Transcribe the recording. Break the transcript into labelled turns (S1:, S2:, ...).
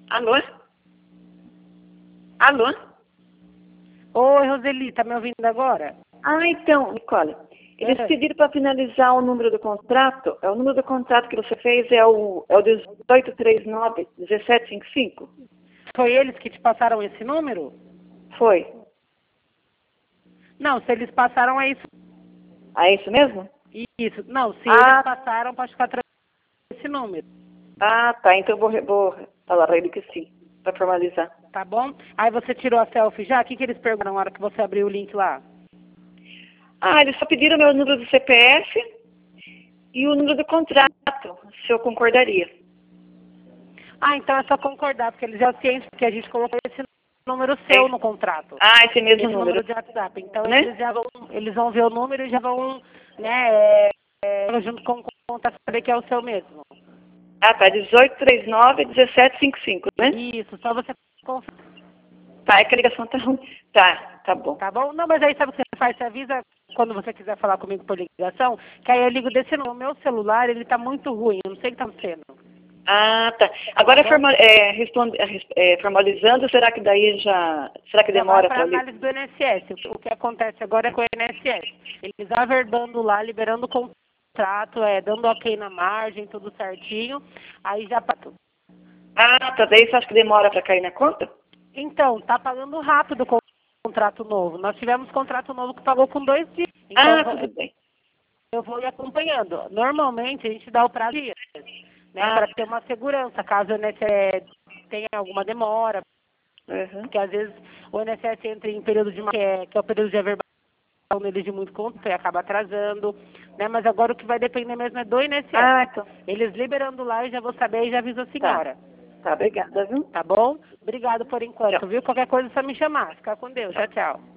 S1: Alô? Alô?
S2: Oi, Roseli, tá me ouvindo agora?
S1: Ah, então, Nicole, eles pediram para finalizar o número do contrato. O número do contrato que você fez é o 1839-1755?
S2: Foi eles que te passaram esse número?
S1: Foi.
S2: Não, se eles passaram é isso.
S1: Ah, é isso mesmo?
S2: Isso. Não, se eles passaram, pode ficar tranquilo esse número.
S1: Ah, tá. Então eu vou falar para ele que sim, para formalizar.
S2: Tá bom? Aí você tirou a selfie já? O que eles perguntaram na hora que você abriu o link lá?
S1: Ah, eles só pediram meu número do CPF e o número do contrato, se eu concordaria.
S2: Ah, então é só concordar, porque eles já cientes que a gente colocou esse número seu no contrato.
S1: Ah, esse mesmo
S2: Esse
S1: número.
S2: número de WhatsApp. Então
S1: Né?
S2: eles vão ver o número e já vão, né, junto com o contrato saber que é o seu mesmo.
S1: Ah, tá. 1839-1755, né?
S2: Isso, só você confirmar.
S1: Tá, é que a ligação tá ruim. Tá bom.
S2: Tá bom? Não, mas aí sabe o que você faz? Você avisa quando você quiser falar comigo por ligação, que aí eu ligo desse número. O meu celular, ele tá muito ruim, eu não sei o que tá acontecendo.
S1: Ah, tá. Agora formalizando, será que daí será que
S2: Já
S1: demora
S2: vai para
S1: para ler?
S2: análise do INSS. O que acontece agora é com o INSS. Eles averbando lá, liberando o contrato, dando ok na margem, tudo certinho. Aí já...
S1: Ah, tá. Daí você acha que demora para cair na conta?
S2: Então, tá pagando rápido o contrato novo. Nós tivemos contrato novo que pagou com 2 dias. Então,
S1: Tudo bem.
S2: eu vou ir acompanhando. Normalmente, a gente dá o prazo de dias, né, para ter uma segurança, caso o INSS tenha alguma demora. Porque às vezes o INSS entra em período de que é o período de averbação neles de muito conto e acaba atrasando, né? Mas agora o que vai depender mesmo é do INSS.
S1: Então.
S2: Eles liberando lá, eu já vou saber e já aviso a senhora.
S1: Tá, obrigada, viu?
S2: Tá bom? Obrigado por enquanto,
S1: Tchau.
S2: viu? Qualquer coisa é só me chamar. Fica com Deus. Tchau, tchau.